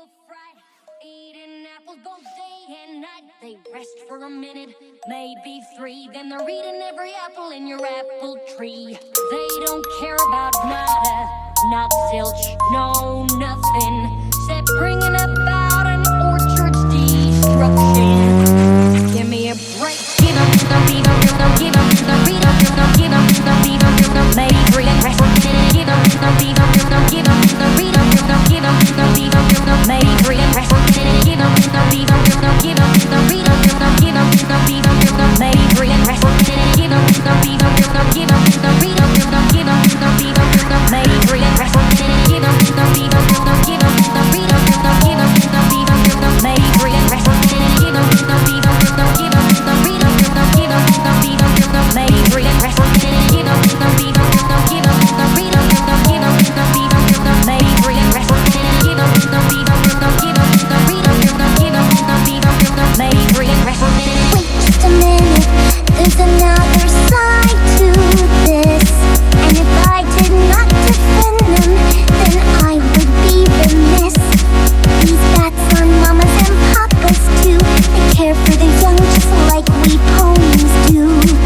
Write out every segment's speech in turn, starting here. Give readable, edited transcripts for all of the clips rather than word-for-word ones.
a fright, eating apples both day and night. They rest for a minute, maybe three, then they're eating every apple in your apple tree. They don't care about nada, not zilch, no nothing, except bringing about an orchard's destruction. Give me a break. Give them, give them, give them, give them, give them, give them, give them, give them, give them, give them, give them, maybe three and rest for a minute. Give them, give them, give them, give them, give them, give them, give them, give them, give them, give them, give them, give them, maybe three and rest for a minute. Give them, give them, give them, give them, give them, give them, give them, give them, give them, give them, give them, give them, maybe three and rest for a minute. Give them, give them, give them, give them, give them, give them, give them, give them, give them, give them, give them, give them, maybe three and rest for a minute. Give them, give them, give them, give them, give them, give them, give them, give them, give them, give them, give them, give them, maybe three and rest for a minute. Give them, give them, give them, give them, give them, give them, give them, give them, give them, give them, give them, maybe three and rest for a minute. Give them, give them, give them, give them, give them, give them, give them, give them, give them, give them, give them, give them, maybe three and rest for a minute. Give them, give them, give them, give them, give them, give them, give them, give them, give them, give them, give them, maybe three and rest for a minute. Wait just a minute, there's another side to this, and if I did not defend them, then I would be remiss. These bats are mamas and papas too. They care for the young just like we ponies do.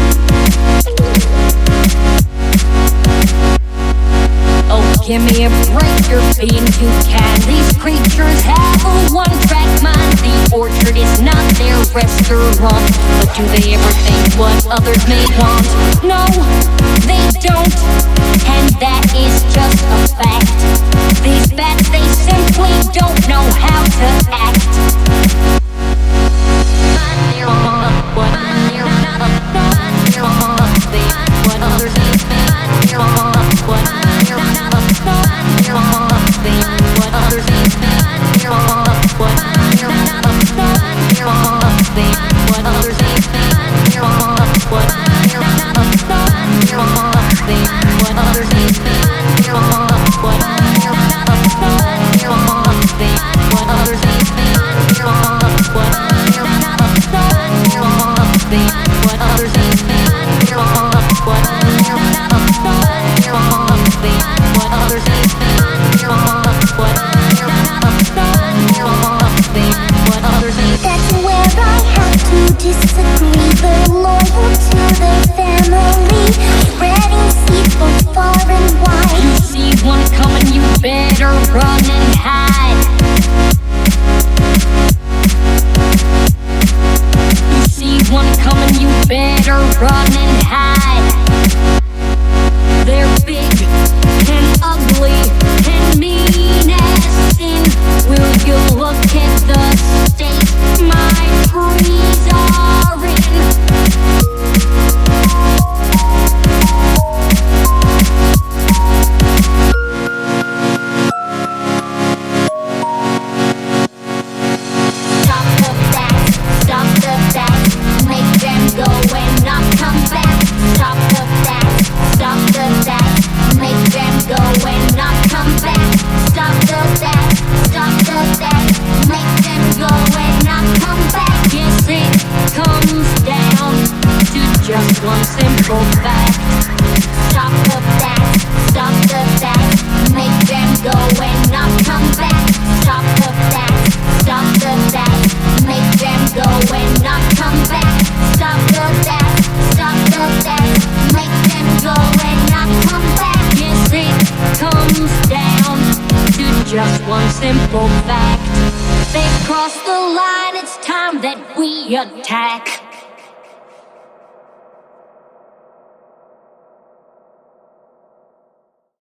Oh, give me a break, you're being too kind. These creatures have a one-track mind. The orchard is not their restaurant, but do they ever think what others may want? No, they don't, and that is just a fact. These bats, they simply don't know how to act. What others may think, what others may think, what others may That's where I have to disagree. They're loyal to their family, spreading seeds both far and wide. You see one coming, you better run and hide. You see one coming, you better run and hide. They're big and ugly and mean as sin. Will you look at the state my trees are in? Stop the bats, make them go and not come back. Stop the bats, make them go and not come back. Stop the bats, make them go and not come back. Yes, it comes down to just one simple fact. Stop the bats, make them go and not come back. Stop the bats, make them go and not come back. Stop the bats, make them go and not come back. Yes, it comes down to just one simple fact. They've crossed the line, it's time that we attack.